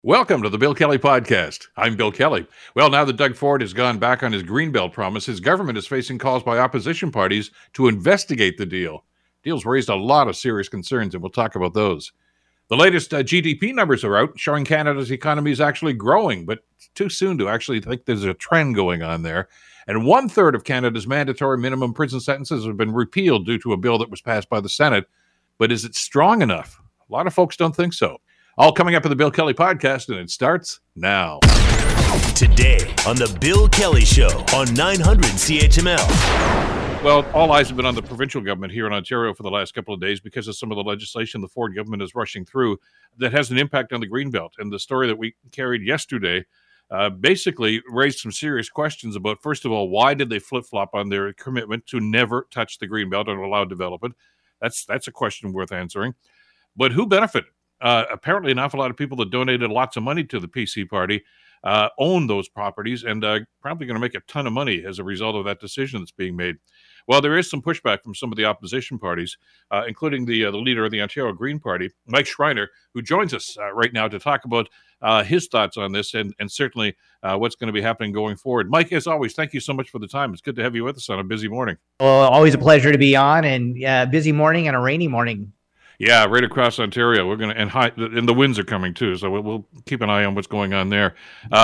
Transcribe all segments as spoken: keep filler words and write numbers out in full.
Welcome to the Bill Kelly Podcast. I'm Bill Kelly. Well, now that Doug Ford has gone back on his Greenbelt promise, his government is facing calls by opposition parties to investigate the deal. The deal's raised a lot of serious concerns, and we'll talk about those. The latest uh, G D P numbers are out, showing Canada's economy is actually growing, but it's too soon to actually think there's a trend going on there. And one third of Canada's mandatory minimum prison sentences have been repealed due to a bill that was passed by the Senate. But is it strong enough? A lot of folks don't think so. All coming up in the Bill Kelly Podcast, and it starts now. Today on the Bill Kelly Show on nine hundred C H M L. Well, all eyes have been on the provincial government here in Ontario for the last couple of days because of some of the legislation the Ford government is rushing through that has an impact on the Greenbelt. And the story that we carried yesterday uh, basically raised some serious questions about, first of all, why did they flip-flop on their commitment to never touch the Greenbelt and allow development? That's, that's a question worth answering. But who benefited? Uh, apparently, an awful lot of people that donated lots of money to the P C party uh, own those properties and uh, probably going to make a ton of money as a result of that decision that's being made. Well, there is some pushback from some of the opposition parties, uh, including the uh, the leader of the Ontario Green Party, Mike Schreiner, who joins us uh, right now to talk about uh, his thoughts on this and, and certainly uh, what's going to be happening going forward. Mike, as always, thank you so much for the time. It's good to have you with us on a busy morning. Well, always a pleasure to be on, and uh, busy morning and a rainy morning. Yeah, right across Ontario. We're going to, and high, and the winds are coming too, so we'll, we'll keep an eye on what's going on there.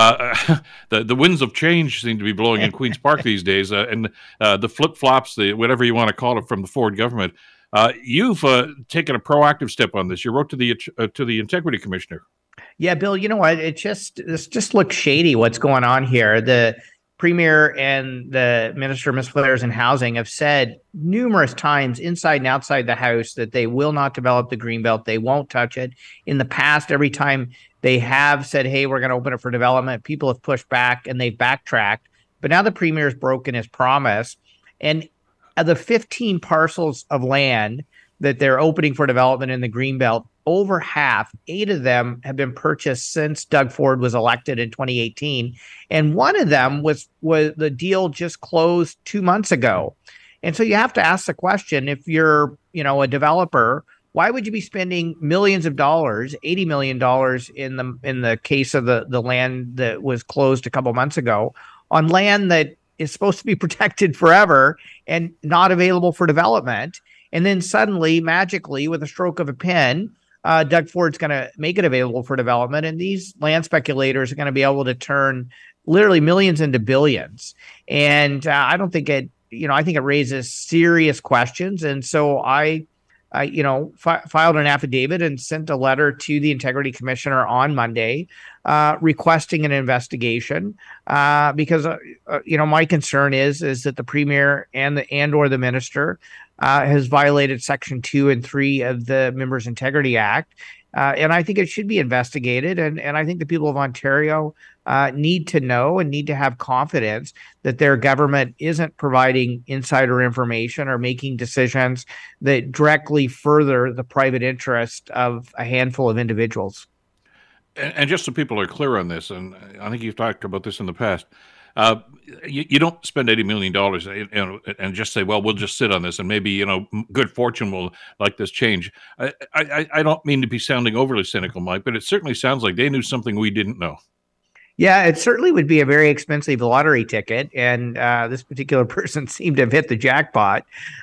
Uh, the the winds of change seem to be blowing in Queen's Park these days, uh, and uh, the flip flops, the whatever you want to call it, from the Ford government. Uh, you've uh, taken a proactive step on this. You wrote to the uh, to the Integrity Commissioner. Yeah, Bill. You know what? It just this just looks shady. What's going on here? The Premier and the Minister of Municipal Affairs and Housing have said numerous times inside and outside the House that they will not develop the Greenbelt. They won't touch it. In the past, every time they have said, hey, we're going to open it for development, people have pushed back and they've backtracked. But now the Premier's broken his promise. And of the fifteen parcels of land that they're opening for development in the Greenbelt, over half, eight of them have been purchased since Doug Ford was elected in twenty eighteen. And one of them was, was the deal just closed two months ago. And so you have to ask the question, if you're, you know, a developer, why would you be spending millions of dollars, eighty million dollars in the in the case of the, the land that was closed a couple months ago, on land that is supposed to be protected forever and not available for development? And then suddenly, magically, with a stroke of a pen, Uh, Doug Ford's going to make it available for development, and these land speculators are going to be able to turn literally millions into billions. And uh, I don't think it, you know, I think it raises serious questions. And so I, I you know, fi- filed an affidavit and sent a letter to the Integrity Commissioner on Monday, uh, requesting an investigation uh, because, uh, uh, you know, my concern is is that the Premier and the and or the Minister Uh, has violated Section two and three of the Members Integrity Act. Uh, and I think it should be investigated. And, and I think the people of Ontario uh, need to know and need to have confidence that their government isn't providing insider information or making decisions that directly further the private interest of a handful of individuals. And, and just so people are clear on this, and I think you've talked about this in the past, Uh, you, you don't spend eighty million dollars and, and, and just say, well, we'll just sit on this and maybe, you know, good fortune will like this change. I, I, I don't mean to be sounding overly cynical, Mike, but it certainly sounds like they knew something we didn't know. Yeah, it certainly would be a very expensive lottery ticket. And uh, this particular person seemed to have hit the jackpot.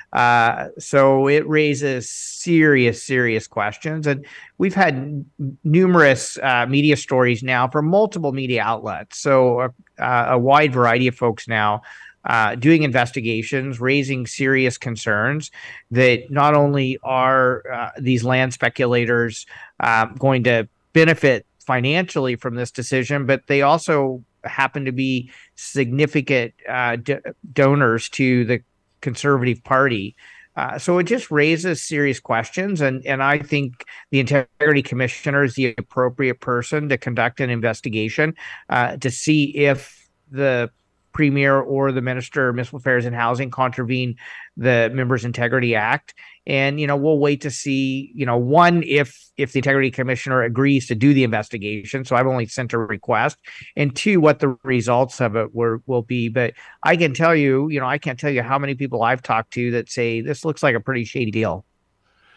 Uh, so it raises serious, serious questions. And we've had n- numerous uh, media stories now from multiple media outlets. So uh, a wide variety of folks now uh, doing investigations, raising serious concerns that not only are uh, these land speculators uh, going to benefit financially from this decision, but they also happen to be significant uh, d- donors to the Conservative Party. Uh, so it just raises serious questions. And, and I think the Integrity Commissioner is the appropriate person to conduct an investigation uh, to see if the Premier or the Minister of Municipal Affairs and Housing contravene the Members Integrity Act. And, you know, we'll wait to see, you know, one, if if the Integrity Commissioner agrees to do the investigation. So I've only sent a request. And two, what the results of it were, will be. But I can tell you, you know, I can't tell you how many people I've talked to that say this looks like a pretty shady deal.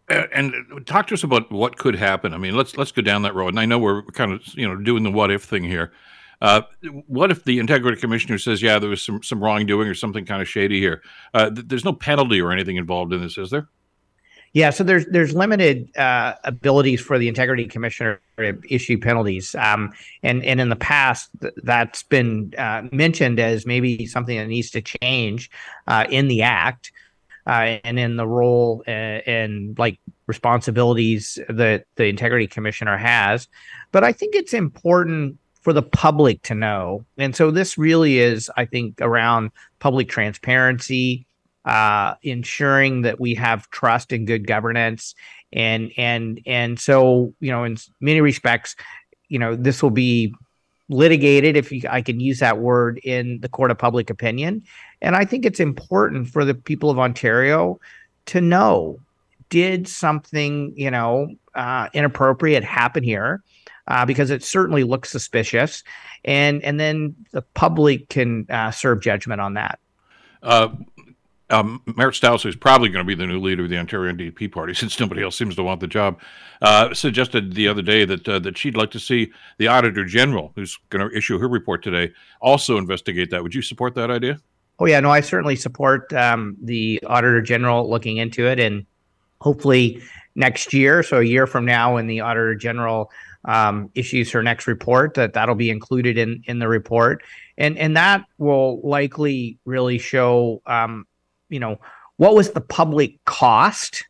And talk to us about what could happen. I mean, let's let's go down that road. And I know we're kind of you know doing the what if thing here. Uh, what if the integrity commissioner says, yeah, there was some some wrongdoing or something kind of shady here? Uh, th- there's no penalty or anything involved in this, is there? Yeah, so there's there's limited uh, abilities for the integrity commissioner to issue penalties, um, and and in the past th- that's been uh, mentioned as maybe something that needs to change uh, in the act uh, and in the role uh, and like responsibilities that the integrity commissioner has. But I think it's important for the public to know, and so this really is, I think, around public transparency. Uh, ensuring that we have trust and good governance, and and and so you know, in many respects, you know, this will be litigated, if you, I can use that word, in the court of public opinion. And I think it's important for the people of Ontario to know, did something you know uh, inappropriate happen here? Uh, because it certainly looks suspicious, and and then the public can uh, serve judgment on that. Uh, Um, Marit Stiles, who's probably going to be the new leader of the Ontario N D P party, since nobody else seems to want the job, uh, suggested the other day that uh, that she'd like to see the Auditor General, who's going to issue her report today, also investigate that. Would you support that idea? Oh, yeah, no, I certainly support um, the Auditor General looking into it, and hopefully next year, so a year from now, when the Auditor General um, issues her next report, that that'll be included in in the report, and and that will likely really show. Um, you know, what was the public cost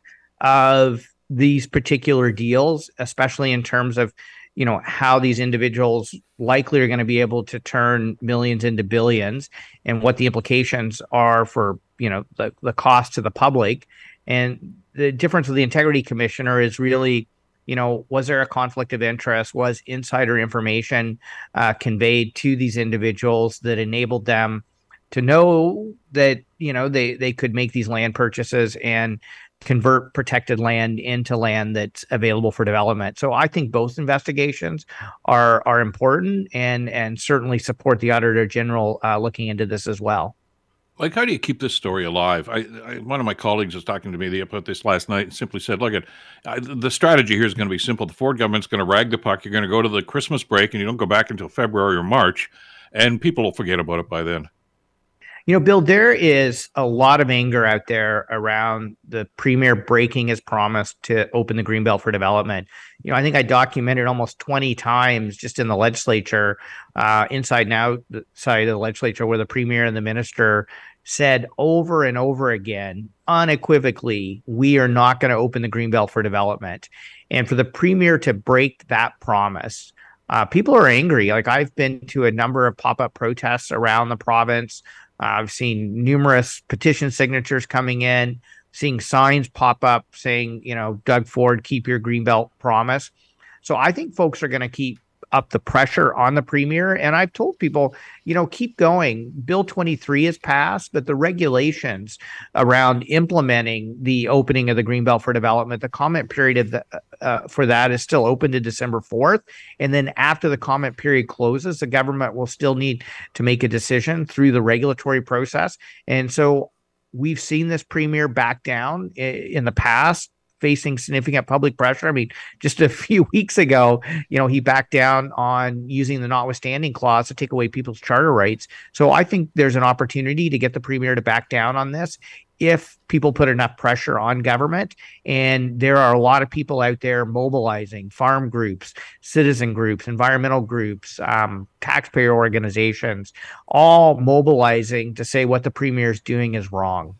of these particular deals, especially in terms of, you know, how these individuals likely are going to be able to turn millions into billions, and what the implications are for, you know, the, the cost to the public. And the difference with the integrity commissioner is really, you know, was there a conflict of interest? Was insider information uh, conveyed to these individuals that enabled them to know that, you know, they, they could make these land purchases and convert protected land into land that's available for development? So I think both investigations are are important, and and certainly support the Auditor General uh, looking into this as well. Like, how do you keep this story alive? I, I, one of my colleagues was talking to me about this last night and simply said, look, at uh, the strategy here is going to be simple. The Ford government's going to rag the puck. You're going to go to the Christmas break, and you don't go back until February or March, and people will forget about it by then. You know, Bill, there is a lot of anger out there around the Premier breaking his promise to open the Greenbelt for development. You know, I think I documented almost twenty times just in the legislature, uh, inside and outside of the legislature, where the Premier and the Minister said over and over again, unequivocally, we are not going to open the Greenbelt for development. And for the Premier to break that promise, uh, people are angry. Like, I've been to a number of pop-up protests around the province. Uh, I've seen numerous petition signatures coming in, seeing signs pop up saying, you know, Doug Ford, keep your Greenbelt promise. So I think folks are going to keep up the pressure on the Premier. And I've told people, you know, keep going. Bill twenty-three is passed, but the regulations around implementing the opening of the Greenbelt for development, the comment period of the, uh, for that is still open to December fourth. And then after the comment period closes, the government will still need to make a decision through the regulatory process. And so we've seen this Premier back down in the past, facing significant public pressure. I mean, just a few weeks ago, you know, he backed down on using the notwithstanding clause to take away people's charter rights. So I think there's an opportunity to get the Premier to back down on this if people put enough pressure on government. And there are a lot of people out there mobilizing, farm groups, citizen groups, environmental groups, um, taxpayer organizations, all mobilizing to say what the Premier is doing is wrong.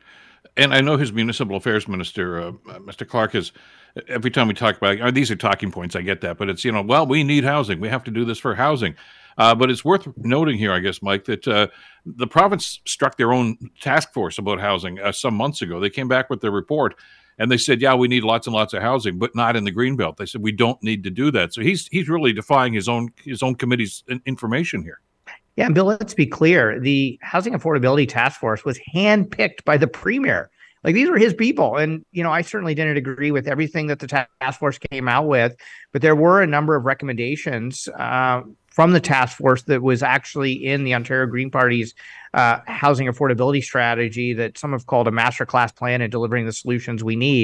And I know his municipal affairs minister, uh, Mister Clark, is every time we talk about, oh, these are talking points, I get that, but it's, you know, well, we need housing. We have to do this for housing. Uh, but it's worth noting here, I guess, Mike, that uh, the province struck their own task force about housing uh, some months ago. They came back with their report and they said, yeah, we need lots and lots of housing, but not in the Greenbelt. They said, we don't need to do that. So he's he's really defying his own his own committee's information here. Yeah, and Bill, let's be clear. The Housing Affordability Task Force was handpicked by the Premier. Like, these were his people. And, you know, I certainly didn't agree with everything that the task force came out with, but there were a number of recommendations uh, from the task force that was actually in the Ontario Green Party's uh, housing affordability strategy that some have called a masterclass plan in delivering the solutions we need.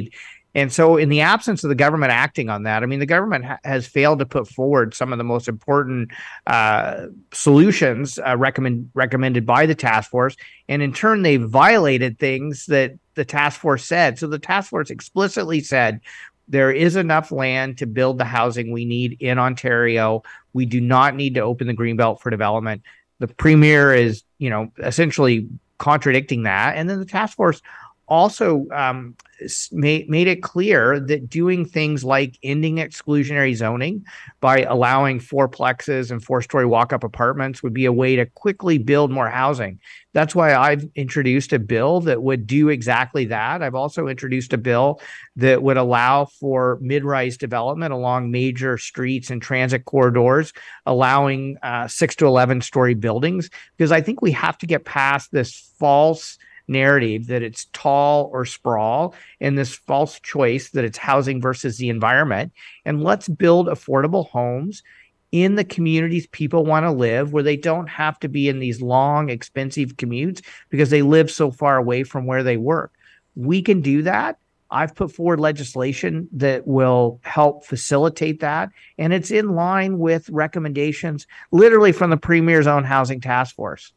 And so in the absence of the government acting on that, I mean, the government ha- has failed to put forward some of the most important uh, solutions uh, recommend, recommended by the task force. And in turn, they violated things that the task force said. So the task force explicitly said, there is enough land to build the housing we need in Ontario. We do not need to open the Greenbelt for development. The premier is, you know, essentially contradicting that. And then the task force also um, made, made it clear that doing things like ending exclusionary zoning by allowing fourplexes and four-story walk-up apartments would be a way to quickly build more housing. That's why I've introduced a bill that would do exactly that. I've also introduced a bill that would allow for mid-rise development along major streets and transit corridors, allowing uh, six to eleven story buildings, because I think we have to get past this false narrative that it's tall or sprawl and this false choice that it's housing versus the environment. And let's build affordable homes in the communities people want to live, where they don't have to be in these long, expensive commutes because they live so far away from where they work. We can do that. I've put forward legislation that will help facilitate that. And it's in line with recommendations literally from the Premier's own housing task force.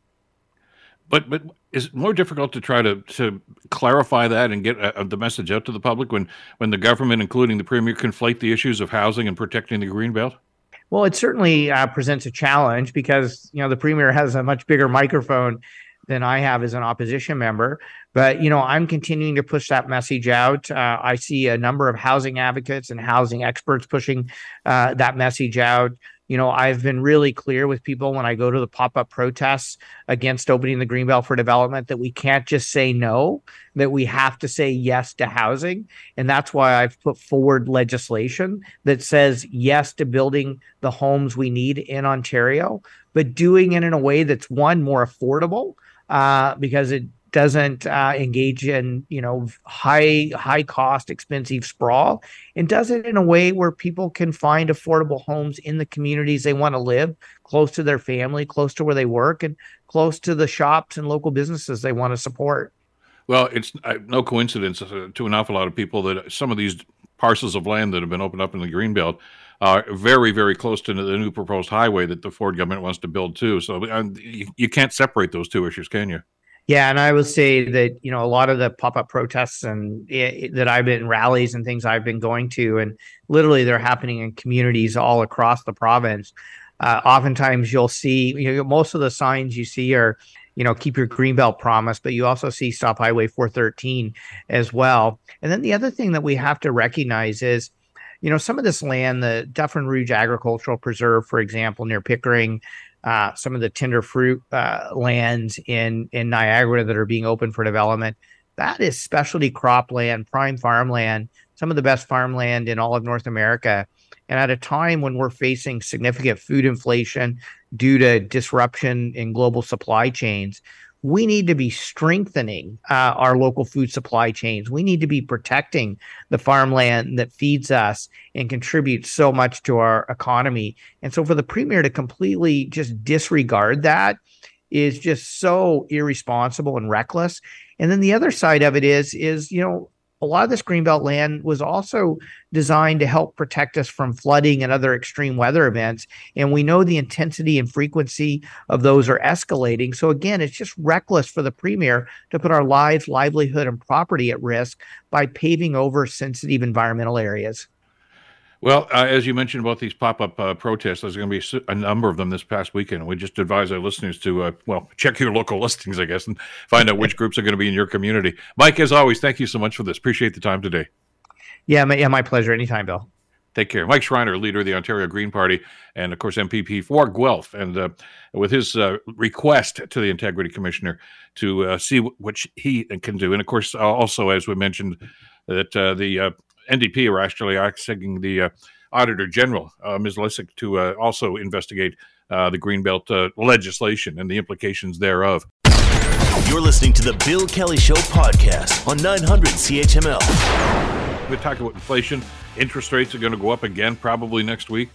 But but is it more difficult to try to, to clarify that and get uh, the message out to the public when, when the government, including the Premier, conflate the issues of housing and protecting the Greenbelt? Well, it certainly uh, presents a challenge because, you know, the Premier has a much bigger microphone than I have as an opposition member. But, you know, I'm continuing to push that message out. Uh, I see a number of housing advocates and housing experts pushing uh, that message out. You know, I've been really clear with people when I go to the pop-up protests against opening the Greenbelt for development that we can't just say no, that we have to say yes to housing. And that's why I've put forward legislation that says yes to building the homes we need in Ontario, but doing it in a way that's, one, more affordable, uh, because it doesn't uh, engage in, you know, high, high cost, expensive sprawl, and does it in a way where people can find affordable homes in the communities they want to live, close to their family, close to where they work, and close to the shops and local businesses they want to support. Well, it's uh, no coincidence uh, to an awful lot of people that some of these parcels of land that have been opened up in the Greenbelt are very, very close to the new proposed highway that the Ford government wants to build too. So uh, you, you can't separate those two issues, can you? Yeah, and I would say that, you know, a lot of the pop-up protests and it, that I've been rallies and things I've been going to, and literally they're happening in communities all across the province. Uh, oftentimes you'll see, you know, most of the signs you see are, you know, keep your Greenbelt promise, but you also see Stop Highway four thirteen as well. And then the other thing that we have to recognize is, you know, some of this land, the Dufferin Rouge Agricultural Preserve, for example, near Pickering, Uh, some of the tender fruit uh, lands in, in Niagara that are being open for development, that is specialty cropland, prime farmland, some of the best farmland in all of North America. And at a time when we're facing significant food inflation due to disruption in global supply chains, we need to be strengthening uh, our local food supply chains. We need to be protecting the farmland that feeds us and contributes so much to our economy. And so for the Premier to completely just disregard that is just so irresponsible and reckless. And then the other side of it is, is, you know, a lot of this Greenbelt land was also designed to help protect us from flooding and other extreme weather events. And we know the intensity and frequency of those are escalating. So again, it's just reckless for the Premier to put our lives, livelihood, and property at risk by paving over sensitive environmental areas. Well, uh, as you mentioned about these pop-up uh, protests, there's going to be a number of them this past weekend. We just advise our listeners to, uh, well, check your local listings, I guess, and find out which groups are going to be in your community. Mike, as always, thank you so much for this. Appreciate the time today. Yeah, my, yeah, my pleasure. Anytime, Bill. Take care. Mike Schreiner, leader of the Ontario Green Party, and, of course, M P P for Guelph, and uh, with his uh, request to the Integrity Commissioner to uh, see what he can do. And, of course, also, as we mentioned, that uh, the uh, N D P are actually asking the uh, Auditor General, uh, Miz Lysyk, to uh, also investigate uh, the Greenbelt uh, legislation and the implications thereof. You're listening to the Bill Kelly Show podcast on nine hundred C H M L. We're talking about inflation. Interest rates are going to go up again probably next week.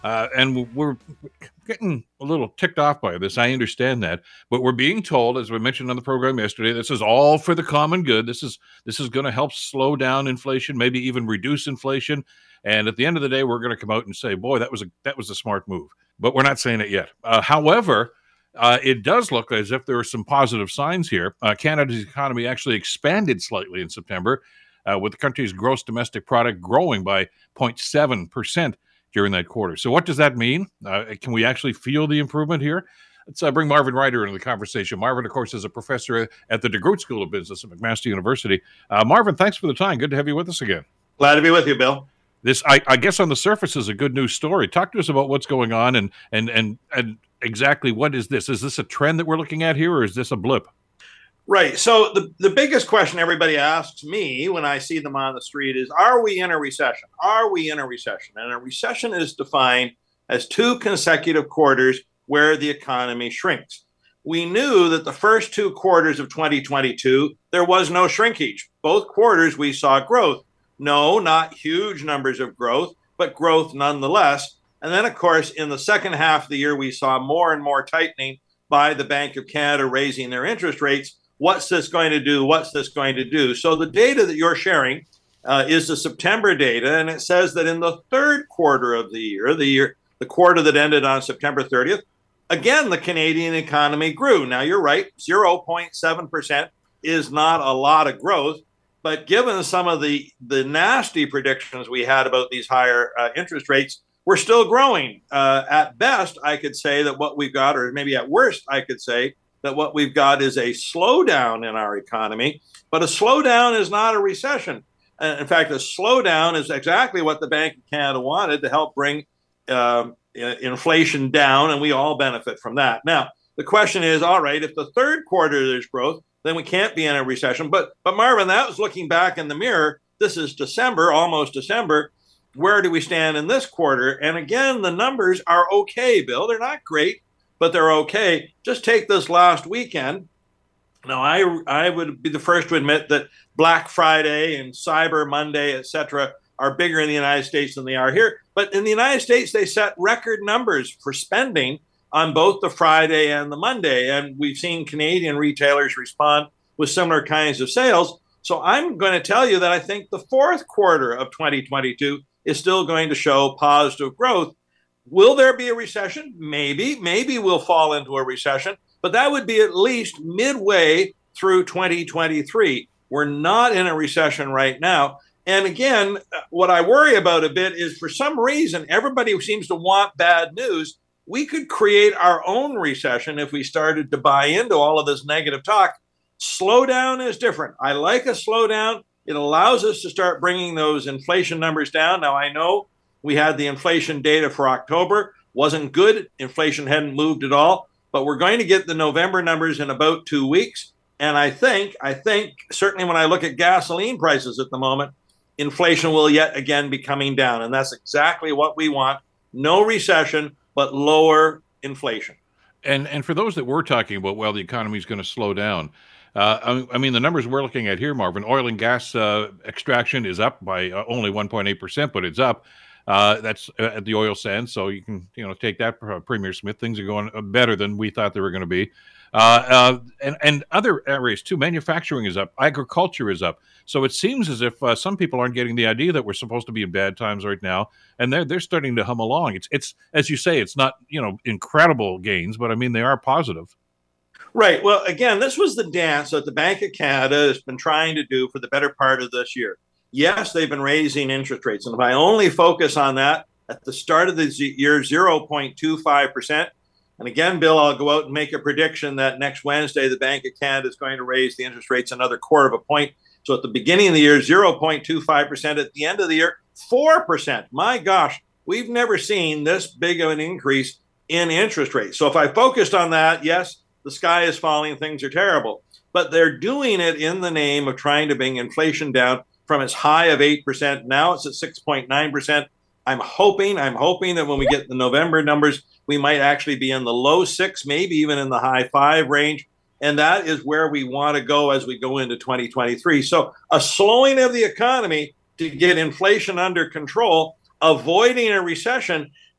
Uh, and we're getting a little ticked off by this. I understand that, but we're being told, as we mentioned on the program yesterday, this is all for the common good. This is this is going to help slow down inflation, maybe even reduce inflation. And at the end of the day, we're going to come out and say, "Boy, that was a that was a smart move." But we're not saying it yet. Uh, however, uh, it does look as if there are some positive signs here. Uh, Canada's economy actually expanded slightly in September, uh, with the country's gross domestic product growing by zero point seven percent. During that quarter. So what does that mean? Uh, can we actually feel the improvement here? Let's uh, bring Marvin Ryder into the conversation. Marvin, of course, is a professor at the DeGroote School of Business at McMaster University. Uh, Marvin, thanks for the time. Good to have you with us again. Glad to be with you, Bill. This, I, I guess, on the surface is a good news story. Talk to us about what's going on and and and and exactly what is this? Is this a trend that we're looking at here, or is this a blip? Right. So the, the biggest question everybody asks me when I see them on the street is, are we in a recession? Are we in a recession? And a recession is defined as two consecutive quarters where the economy shrinks. We knew that the first two quarters of twenty twenty-two, there was no shrinkage. Both quarters we saw growth. No, not huge numbers of growth, but growth nonetheless. And then, of course, in the second half of the year, we saw more and more tightening by the Bank of Canada raising their interest rates. What's this going to do? What's this going to do? So the data that you're sharing uh, is the September data, and it says that in the third quarter of the year, the year, the quarter that ended on September thirtieth, again, the Canadian economy grew. Now, you're right, zero point seven percent is not a lot of growth, but given some of the, the nasty predictions we had about these higher uh, interest rates, we're still growing. Uh, at best, I could say that what we've got, or maybe at worst, I could say, that what we've got is a slowdown in our economy, but a slowdown is not a recession. Uh, in fact, a slowdown is exactly what the Bank of Canada wanted to help bring uh, inflation down, and we all benefit from that. Now, the question is, all right, if the third quarter there's growth, then we can't be in a recession. But, but Marvin, that was looking back in the mirror. This is December, almost December. Where do we stand in this quarter? And again, the numbers are okay, Bill. They're not great, but they're okay. Just take this last weekend. Now, I I would be the first to admit that Black Friday and Cyber Monday, et cetera, are bigger in the United States than they are here. But in the United States, they set record numbers for spending on both the Friday and the Monday. And we've seen Canadian retailers respond with similar kinds of sales. So I'm going to tell you that I think the fourth quarter of twenty twenty-two is still going to show positive growth. Will there be a recession? Maybe. Maybe we'll fall into a recession, but that would be at least midway through twenty twenty-three. We're not in a recession right now. And again, what I worry about a bit is for some reason, everybody seems to want bad news. We could create our own recession if we started to buy into all of this negative talk. Slowdown is different. I like a slowdown. It allows us to start bringing those inflation numbers down. Now, I know we had the inflation data for October. Wasn't good. Inflation hadn't moved at all. But we're going to get the November numbers in about two weeks. And I think, I think, certainly when I look at gasoline prices at the moment, inflation will yet again be coming down. And that's exactly what we want. No recession, but lower inflation. And and for those that we're talking about, well, the economy is going to slow down. Uh, I, I mean, the numbers we're looking at here, Marvin, oil and gas uh, extraction is up by uh, only one point eight percent, but it's up. Uh, that's at the oil sands, so you can you know take that, uh, Premier Smith. Things are going better than we thought they were going to be, uh, uh, and and other areas too. Manufacturing is up, agriculture is up. So it seems as if uh, some people aren't getting the idea that we're supposed to be in bad times right now, and they're they're starting to hum along. It's it's as you say, it's not you know incredible gains, but I mean they are positive. Right. Well, again, this was the dance that the Bank of Canada has been trying to do for the better part of this year. Yes, they've been raising interest rates. And if I only focus on that at the start of the year, zero point two five percent. And again, Bill, I'll go out and make a prediction that next Wednesday, the Bank of Canada is going to raise the interest rates another quarter of a point. So at the beginning of the year, zero point two five percent. At the end of the year, four percent. My gosh, we've never seen this big of an increase in interest rates. So if I focused on that, yes, the sky is falling, things are terrible. But they're doing it in the name of trying to bring inflation down from its high of eight percent. Now it's at six point nine percent. I'm hoping, I'm hoping that when we get the November numbers, we might actually be in the low six, maybe even in the high five range. And that is where we want to go as we go into twenty twenty-three. So a slowing of the economy to get inflation under control, avoiding a recession.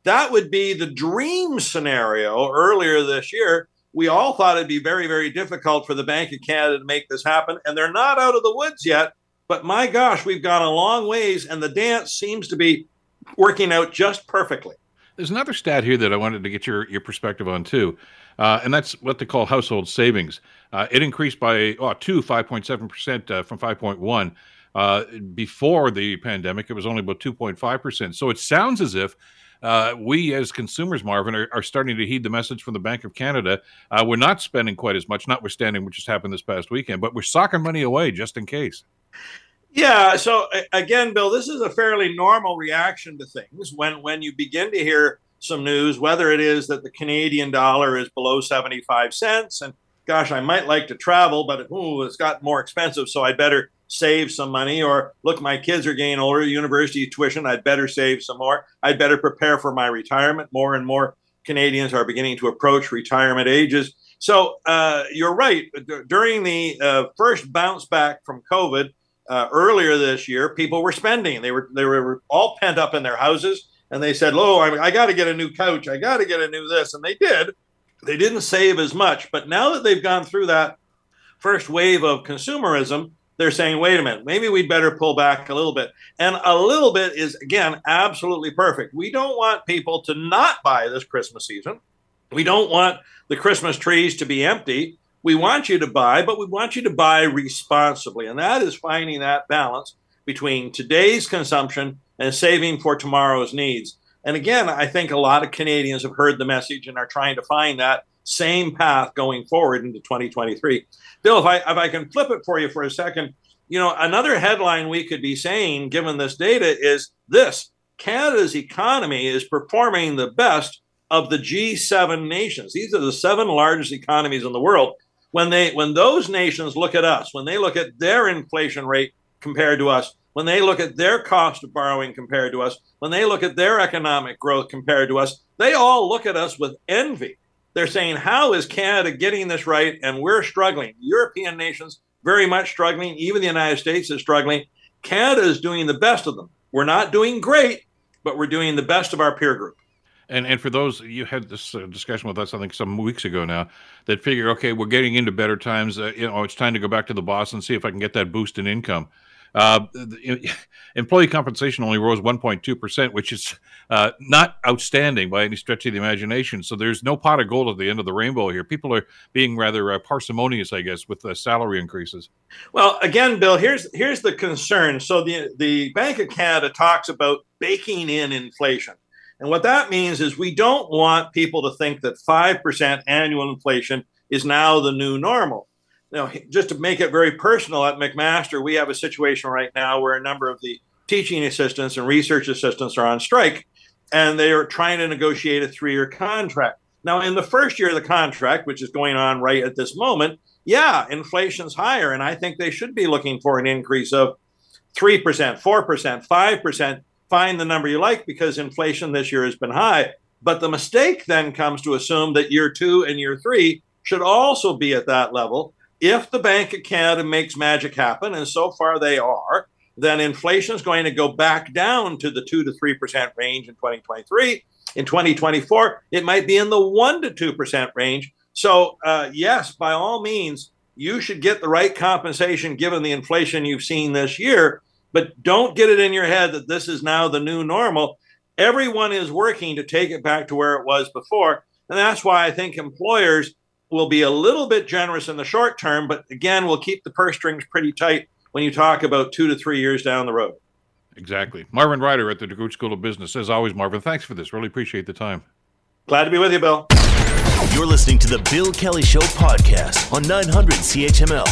That would be the dream scenario earlier this year. We all thought it'd be very, very difficult for the Bank of Canada to make this happen, and they're not out of the woods yet. But my gosh, we've gone a long ways, and the dance seems to be working out just perfectly. There's another stat here that I wanted to get your, your perspective on too, uh, and that's what they call household savings. Uh, it increased by oh, to five point seven percent uh, from five point one. Uh, before the pandemic, it was only about two point five percent. So it sounds as if uh, we as consumers, Marvin, are, are starting to heed the message from the Bank of Canada. Uh, we're not spending quite as much, notwithstanding what just happened this past weekend, but we're socking money away just in case. Yeah. So again, Bill, this is a fairly normal reaction to things when when you begin to hear some news, whether it is that the Canadian dollar is below seventy-five cents, and gosh, I might like to travel, but ooh, it's got more expensive, so I'd better save some money. Or look, my kids are getting older, university tuition, I'd better save some more. I'd better prepare for my retirement. More and more Canadians are beginning to approach retirement ages. So uh, you're right. D- during the uh, first bounce back from COVID, Uh, earlier this year, people were spending. They were they were all pent up in their houses, and they said, "Oh, I, I got to get a new couch. I got to get a new this," and they did. They didn't save as much, but now that they've gone through that first wave of consumerism, they're saying, "Wait a minute, maybe we'd better pull back a little bit." And a little bit is again absolutely perfect. We don't want people to not buy this Christmas season. We don't want the Christmas trees to be empty. We want you to buy, but we want you to buy responsibly. And that is finding that balance between today's consumption and saving for tomorrow's needs. And again, I think a lot of Canadians have heard the message and are trying to find that same path going forward into twenty twenty-three. Bill, if I, if I can flip it for you for a second, you know, another headline we could be saying, given this data, is this: Canada's economy is performing the best of the G seven nations. These are the seven largest economies in the world. When they, when those nations look at us, when they look at their inflation rate compared to us, when they look at their cost of borrowing compared to us, when they look at their economic growth compared to us, they all look at us with envy. They're saying, how is Canada getting this right? And we're struggling. European nations very much struggling. Even the United States is struggling. Canada is doing the best of them. We're not doing great, but we're doing the best of our peer group. And and for those, you had this uh, discussion with us, I think, some weeks ago now, that figure, okay, we're getting into better times. Uh, you know, it's time to go back to the boss and see if I can get that boost in income. Uh, the, employee compensation only rose one point two percent, which is uh, not outstanding by any stretch of the imagination. So there's no pot of gold at the end of the rainbow here. People are being rather uh, parsimonious, I guess, with the salary increases. Well, again, Bill, here's here's the concern. So the the Bank of Canada talks about baking in inflation. And what that means is we don't want people to think that five percent annual inflation is now the new normal. Now, just to make it very personal, at McMaster, we have a situation right now where a number of the teaching assistants and research assistants are on strike, and they are trying to negotiate a three-year contract. Now, in the first year of the contract, which is going on right at this moment, yeah, inflation's higher, and I think they should be looking for an increase of three percent, four percent, five percent. Find the number you like, because inflation this year has been high. But the mistake then comes to assume that year two and year three should also be at that level. If the Bank of Canada makes magic happen, and so far they are, then inflation is going to go back down to the two to three percent range in twenty twenty-three. In twenty twenty-four, it might be in the one to two percent range. So uh, yes, by all means, you should get the right compensation given the inflation you've seen this year. But don't get it in your head that this is now the new normal. Everyone is working to take it back to where it was before. And that's why I think employers will be a little bit generous in the short term, but again, we'll keep the purse strings pretty tight when you talk about two to three years down the road. Exactly. Marvin Ryder at the DeGroote School of Business. As always, Marvin, thanks for this. Really appreciate the time. Glad to be with you, Bill. You're listening to the Bill Kelly Show podcast on nine hundred C H M L.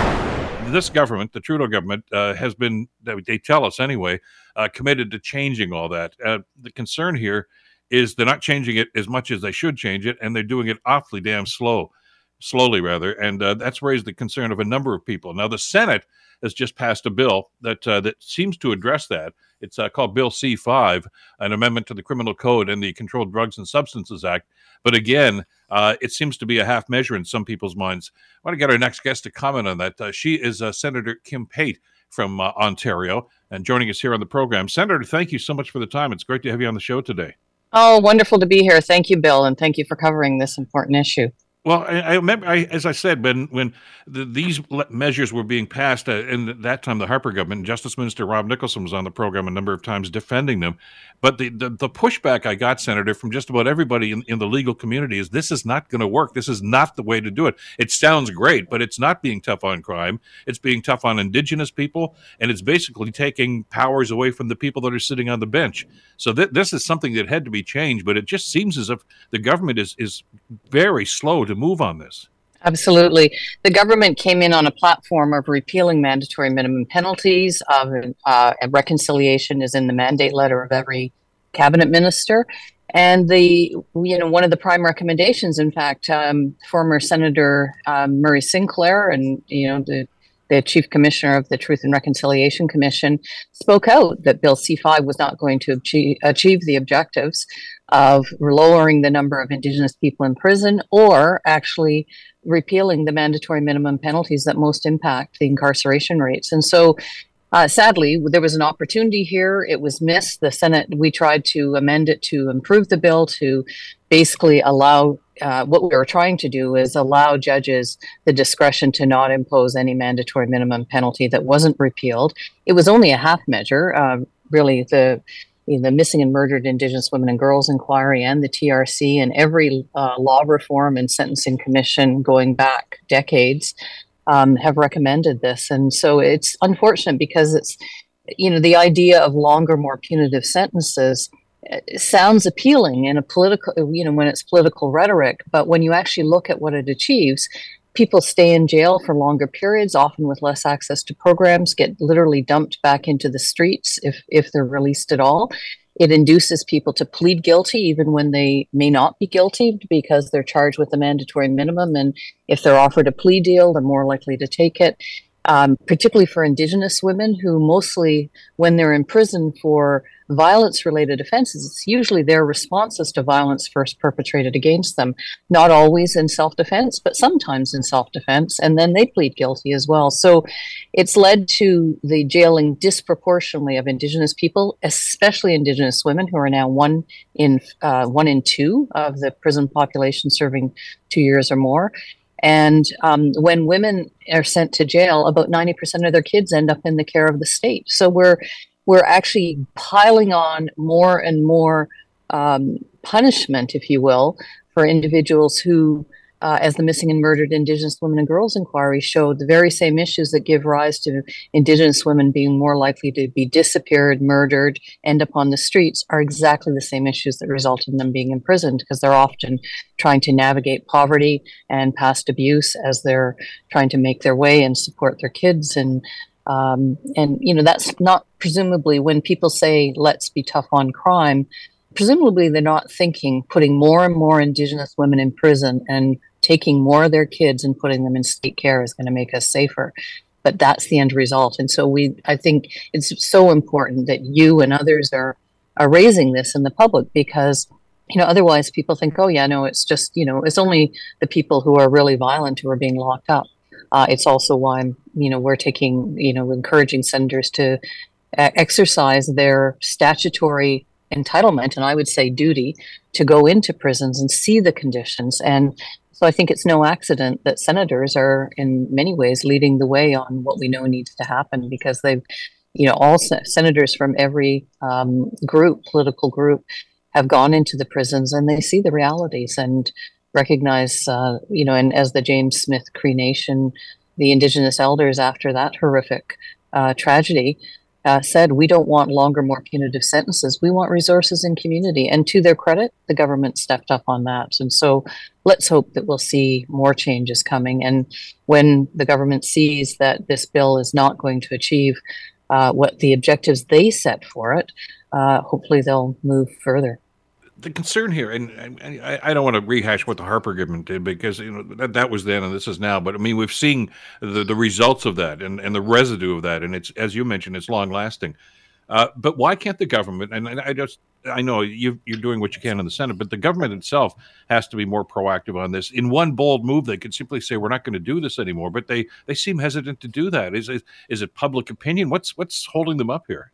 This government, the Trudeau government, uh, has been, they tell us anyway, uh, committed to changing all that. Uh, the concern here is they're not changing it as much as they should change it, and they're doing it awfully damn slow, slowly rather, and uh, that's raised the concern of a number of people. Now, the Senate has just passed a bill that uh, that seems to address that. It's uh, called Bill C five, an amendment to the Criminal Code and the Controlled Drugs and Substances Act. But again, uh, it seems to be a half measure in some people's minds. I want to get our next guest to comment on that. Uh, she is uh, Senator Kim Pate from uh, Ontario, and joining us here on the program. Senator, thank you so much for the time. It's great to have you on the show today. Oh, wonderful to be here. Thank you, Bill, and thank you for covering this important issue. Well, I, I remember, I, as I said, when when the, these measures were being passed, uh, in that time, the Harper government, Justice Minister Rob Nicholson was on the program a number of times defending them. But the, the, the pushback I got, Senator, from just about everybody in, in the legal community is this is not going to work. This is not the way to do it. It sounds great, but it's not being tough on crime. It's being tough on Indigenous people, and it's basically taking powers away from the people that are sitting on the bench. So th- this is something that had to be changed, but it just seems as if the government is is very slow to move on this. Absolutely. The government came in on a platform of repealing mandatory minimum penalties. Of uh, reconciliation is in the mandate letter of every cabinet minister. And the, you know, one of the prime recommendations, in fact, um, former Senator um, Murray Sinclair and, you know, the the chief commissioner of the Truth and Reconciliation Commission spoke out that Bill C five was not going to achieve, achieve the objectives of lowering the number of Indigenous people in prison or actually repealing the mandatory minimum penalties that most impact the incarceration rates. And so, uh, sadly, there was an opportunity here. It was missed. The Senate, we tried to amend it to improve the bill to basically allow Uh, what we were trying to do is allow judges the discretion to not impose any mandatory minimum penalty that wasn't repealed. It was only a half measure. Uh, really, the you know, the Missing and Murdered Indigenous Women and Girls Inquiry and the T R C and every uh, law reform and sentencing commission going back decades um, have recommended this. And so it's unfortunate because it's, you know, the idea of longer, more punitive sentences sounds appealing in a political, you know, when it's political rhetoric, but when you actually look at what it achieves, people stay in jail for longer periods, often with less access to programs, get literally dumped back into the streets if, if they're released at all. It induces people to plead guilty even when they may not be guilty because they're charged with a mandatory minimum. And if they're offered a plea deal, they're more likely to take it. Um, particularly for Indigenous women who mostly, when they're in prison for violence-related offenses, it's usually their responses to violence first perpetrated against them, not always in self-defense, but sometimes in self-defense, and then they plead guilty as well. So it's led to the jailing disproportionately of Indigenous people, especially Indigenous women, who are now one in uh, one in two of the prison population serving two years or more. And um, when women are sent to jail, about ninety percent of their kids end up in the care of the state. So we're we're actually piling on more and more um, punishment, if you will, for individuals who, uh, as the Missing and Murdered Indigenous Women and Girls Inquiry showed, the very same issues that give rise to Indigenous women being more likely to be disappeared, murdered, end up on the streets are exactly the same issues that result in them being imprisoned, because they're often trying to navigate poverty and past abuse as they're trying to make their way and support their kids. And, um, and you know, that's not presumably when people say, let's be tough on crime, presumably they're not thinking putting more and more Indigenous women in prison and taking more of their kids and putting them in state care is going to make us safer. But that's the end result. And so we, I think it's so important that you and others are, are raising this in the public, because, you know, otherwise people think, oh yeah, no, it's just, you know, it's only the people who are really violent who are being locked up. Uh, it's also why, you know, we're taking, you know, encouraging senators to uh, exercise their statutory entitlement, and I would say duty, to go into prisons and see the conditions. And so I think it's no accident that senators are in many ways leading the way on what we know needs to happen, because they've, you know, all sen- senators from every um, group, political group, have gone into the prisons and they see the realities and recognize, uh, you know, and as the James Smith Cree Nation, the Indigenous elders after that horrific uh, tragedy, Uh, said, we don't want longer, more punitive sentences. We want resources in community. And to their credit, the government stepped up on that. And so let's hope that we'll see more changes coming. And when the government sees that this bill is not going to achieve uh, what the objectives they set for it, uh, hopefully they'll move further. The concern here, and, and I, I don't want to rehash what the Harper government did, because you know that, that was then and this is now. But I mean, we've seen the, the results of that and, and the residue of that, and it's, as you mentioned, it's long lasting. Uh, but why can't the government? And, and I just, I know you, you're doing what you can in the Senate, but the government itself has to be more proactive on this. In one bold move, they could simply say we're not going to do this anymore. But they they seem hesitant to do that. Is is, is it public opinion? What's what's holding them up here?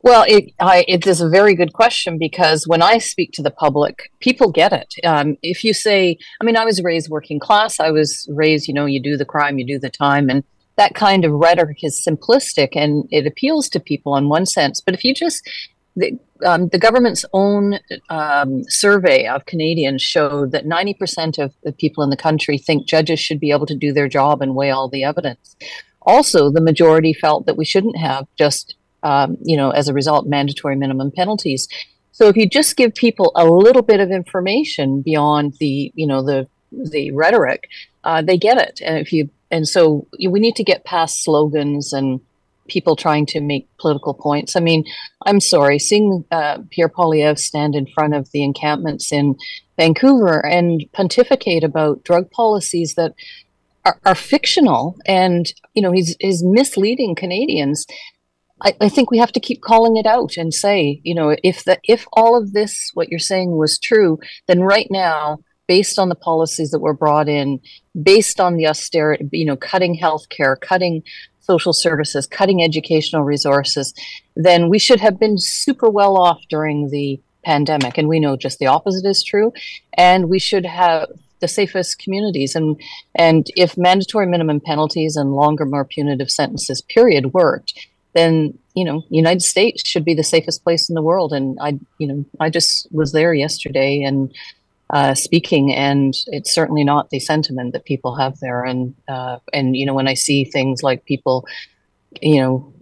Well, it, I, it is a very good question because when I speak to the public, people get it. Um, if you say, I mean, I was raised working class. I was raised, you know, you do the crime, you do the time. And that kind of rhetoric is simplistic and it appeals to people in one sense. But if you just, the, um, the government's own um, survey of Canadians showed that ninety percent of the people in the country think judges should be able to do their job and weigh all the evidence. Also, the majority felt that we shouldn't have just Um, you know, as a result, mandatory minimum penalties. So if you just give people a little bit of information beyond the, you know, the the rhetoric, uh, they get it. And if you and so we need to get past slogans and people trying to make political points. I mean, I'm sorry, seeing uh, Pierre Poilievre stand in front of the encampments in Vancouver and pontificate about drug policies that are, are fictional, and you know, he's is misleading Canadians. I, I think we have to keep calling it out and say, you know, if the if all of this, what you're saying was true, then right now, based on the policies that were brought in, based on the austerity, you know, cutting healthcare, cutting social services, cutting educational resources, then we should have been super well off during the pandemic. And we know just the opposite is true. And we should have the safest communities. And and if mandatory minimum penalties and longer, more punitive sentences, period, worked, then, you know, United States should be the safest place in the world. And I, you know, I just was there yesterday and uh, speaking, and it's certainly not the sentiment that people have there. And, uh, and, you know, when I see things like people, you know,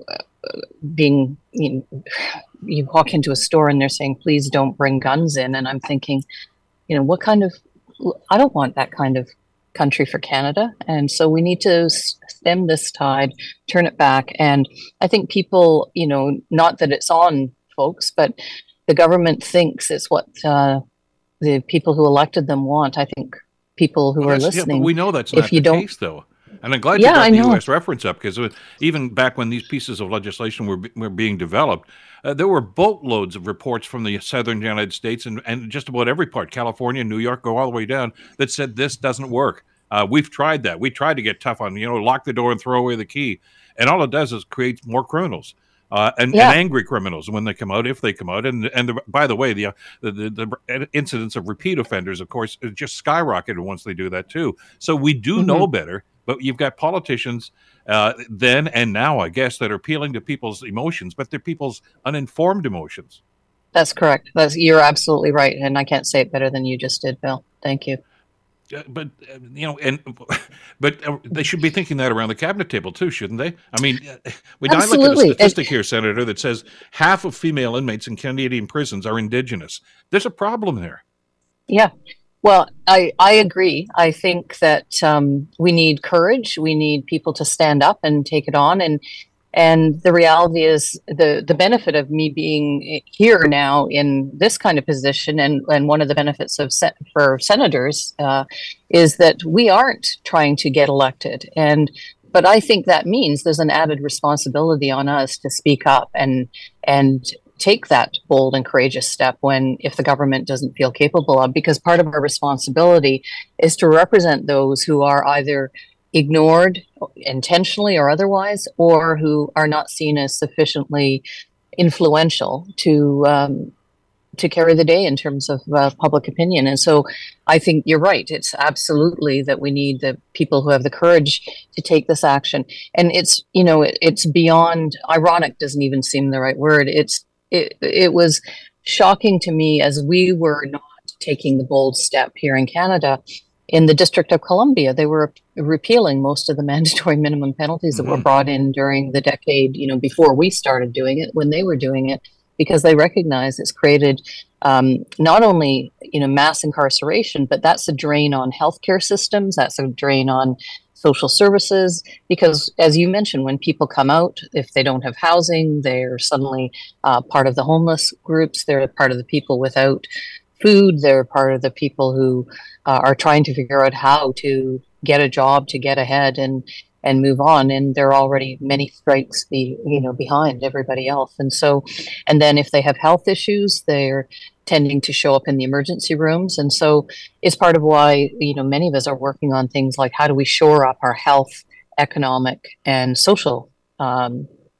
being, you know, you walk into a store and they're saying, please don't bring guns in. And I'm thinking, you know, what kind of, I don't want that kind of country for Canada. And so we need to stem this tide, turn it back. And I think people, you know, not that it's on folks, but the government thinks it's what uh, the people who elected them want. I think people who well, are listening. Yeah, but we know that's not if you the don't, case, though. And I'm glad yeah, you got I the know. U S reference up, because even back when these pieces of legislation were were being developed, uh, there were boatloads of reports from the southern United States and, and just about every part, California, New York, go all the way down, that said this doesn't work. Uh, we've tried that. We tried to get tough on, you know, lock the door and throw away the key. And all it does is create more criminals uh, and, Yeah. and angry criminals when they come out, if they come out. And and the, by the way, the, uh, the, the the incidence of repeat offenders, of course, just skyrocketed once they do that, too. So we do Mm-hmm. know better, but you've got politicians uh, then and now, I guess, that are appealing to people's emotions, but they're people's uninformed emotions. That's correct. That's, you're absolutely right. And I can't say it better than you just did, Bill. Thank you. Uh, but uh, you know, and but uh, they should be thinking that around the cabinet table too, shouldn't they? I mean, uh, when I look at a Absolutely. statistic here, Senator, that says half of female inmates in Canadian prisons are Indigenous. There's a problem there. Yeah. Well, I, I agree. I think that um, we need courage. We need people to stand up and take it on. And and the reality is the, the benefit of me being here now in this kind of position, and, and one of the benefits of sen- for senators uh, is that we aren't trying to get elected. And but I think that means there's an added responsibility on us to speak up and and take that bold and courageous step when if the government doesn't feel capable of, because part of our responsibility is to represent those who are either ignored intentionally or otherwise, or who are not seen as sufficiently influential to um, to carry the day in terms of uh, public opinion. And so I think you're right. It's absolutely that we need the people who have the courage to take this action. And it's, you know, it, it's beyond ironic, doesn't even seem the right word. It's it, it was shocking to me as we were not taking the bold step here in Canada. In the District of Columbia, they were repealing most of the mandatory minimum penalties that mm-hmm. were brought in during the decade, you know, before we started doing it, when they were doing it, because they recognize it's created um, not only, you know, mass incarceration, but that's a drain on healthcare systems, that's a drain on social services, because as you mentioned, when people come out, if they don't have housing, they're suddenly uh, part of the homeless groups, they're part of the people without food, they're part of the people who uh, are trying to figure out how to get a job, to get ahead and and move on, and they're already many strikes be you know behind everybody else. And so, and then if they have health issues, they're tending to show up in the emergency rooms. And so it's part of why you know many of us are working on things like how do we shore up our health, economic, and social um,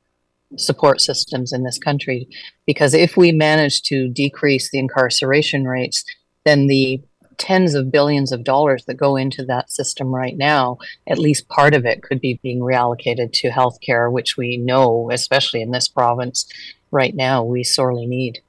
support systems in this country. Because if we manage to decrease the incarceration rates, then the tens of billions of dollars that go into that system right now, at least part of it could be being reallocated to healthcare, which we know, especially in this province right now, we sorely need.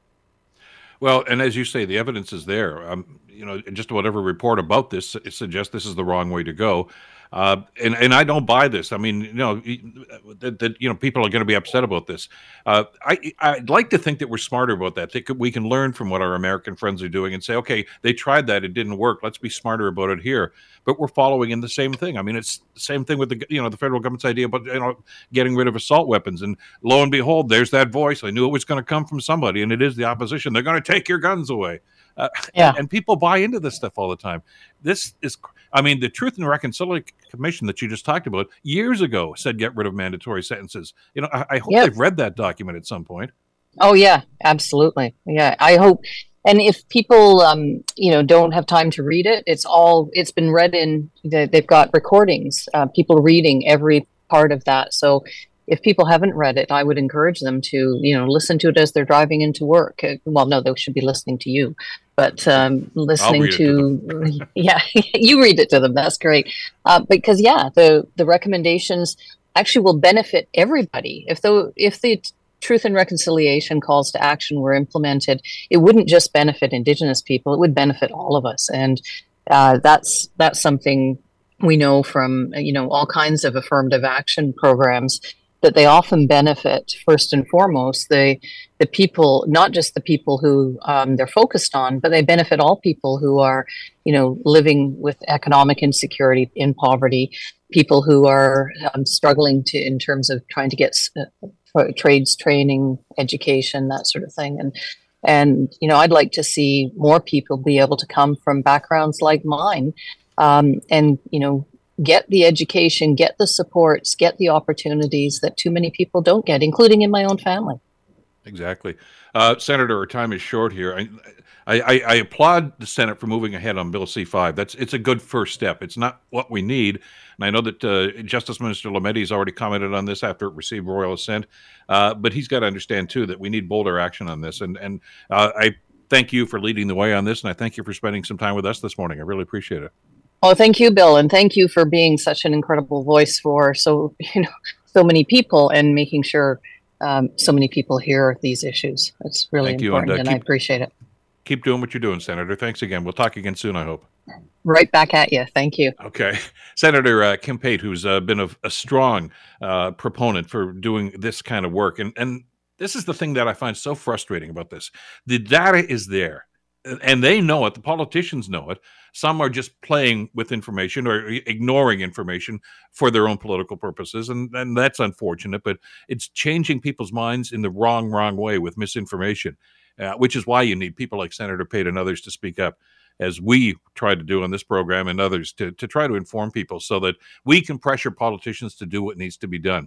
Well, and as you say, the evidence is there. Um, you know, just about every report about this it suggests this is the wrong way to go. Uh, and, and I don't buy this. I mean, you know, that, that you know, people are going to be upset about this. Uh, I, I'd like to think that we're smarter about that. They could, we can learn from what our American friends are doing and say, okay, they tried that. It didn't work. Let's be smarter about it here. But we're following in the same thing. I mean, it's the same thing with the, you know, the federal government's idea about, you know, getting rid of assault weapons. And lo and behold, there's that voice. I knew it was going to come from somebody, and it is the opposition. They're going to take your guns away. Uh, yeah. And people buy into this stuff all the time. This is, I mean, the Truth and Reconciliation Commission that you just talked about years ago said get rid of mandatory sentences. You know, I, I hope yeah. they've read that document at some point. Oh, yeah, absolutely. Yeah, I hope. And if people, um, you know, don't have time to read it, it's all, it's been read in, the, they've got recordings, uh, people reading every part of that. So if people haven't read it, I would encourage them to, you know, listen to it as they're driving into work. Well, no, they should be listening to you, but um, listening to, to yeah, you read it to them. That's great. Uh, because yeah, the, the recommendations actually will benefit everybody. If the, if the Truth and Reconciliation calls to action were implemented, it wouldn't just benefit Indigenous people, it would benefit all of us. And uh, that's, that's something we know from, you know, all kinds of affirmative action programs, that they often benefit first and foremost the the people, not just the people who um, they're focused on, but they benefit all people who are, you know, living with economic insecurity, in poverty, people who are um, struggling to in terms of trying to get uh, trades training, education, that sort of thing. And and you know, I'd like to see more people be able to come from backgrounds like mine, um, and you know, get the education, get the supports, get the opportunities that too many people don't get, including in my own family. Exactly. Uh, Senator, our time is short here. I, I, I applaud the Senate for moving ahead on Bill C five. That's It's a good first step. It's not what we need. And I know that uh, Justice Minister Lametti has already commented on this after it received royal assent. Uh, but he's got to understand, too, that we need bolder action on this. And, and uh, I thank you for leading the way on this, and I thank you for spending some time with us this morning. I really appreciate it. Oh, thank you, Bill, and thank you for being such an incredible voice for so you know so many people and making sure um, so many people hear these issues. It's really thank important, you, and, uh, and keep, I appreciate it. Keep doing what you're doing, Senator. Thanks again. We'll talk again soon, I hope. Right back at you. Thank you. Okay. Senator uh, Kim Pate, who's uh, been a, a strong uh, proponent for doing this kind of work, and and this is the thing that I find so frustrating about this. The data is there. And they know it. The politicians know it. Some are just playing with information or ignoring information for their own political purposes. And, and that's unfortunate, but it's changing people's minds in the wrong, wrong way with misinformation, uh, which is why you need people like Senator Pate and others to speak up, as we try to do on this program, and others to, to try to inform people so that we can pressure politicians to do what needs to be done.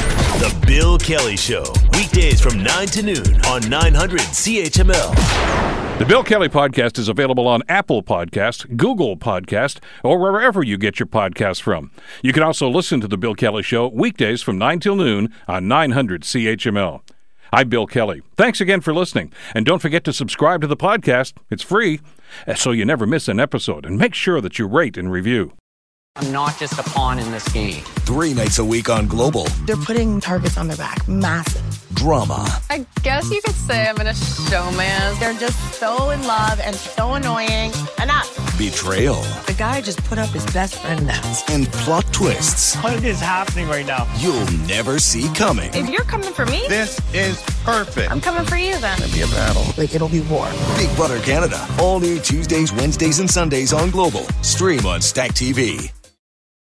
The Bill Kelly Show, weekdays from nine to noon on nine hundred C H M L. The Bill Kelly Podcast is available on Apple Podcast, Google Podcast, or wherever you get your podcasts from. You can also listen to The Bill Kelly Show weekdays from nine till noon on nine hundred C H M L. I'm Bill Kelly. Thanks again for listening. And don't forget to subscribe to the podcast. It's free, so you never miss an episode. And make sure that you rate and review. I'm not just a pawn in this game. Three nights a week on Global. They're putting targets on their back. Massive. Drama. I guess you could say I'm in a showman. They're just so in love and so annoying. Enough. Betrayal. The guy just put up his best friend now. And plot twists. What is happening right now? You'll never see coming. If you're coming for me, this is perfect. I'm coming for you then. It'll be a battle. Like, it'll be war. Big Brother Canada. All new Tuesdays, Wednesdays, and Sundays on Global. Stream on Stack T V.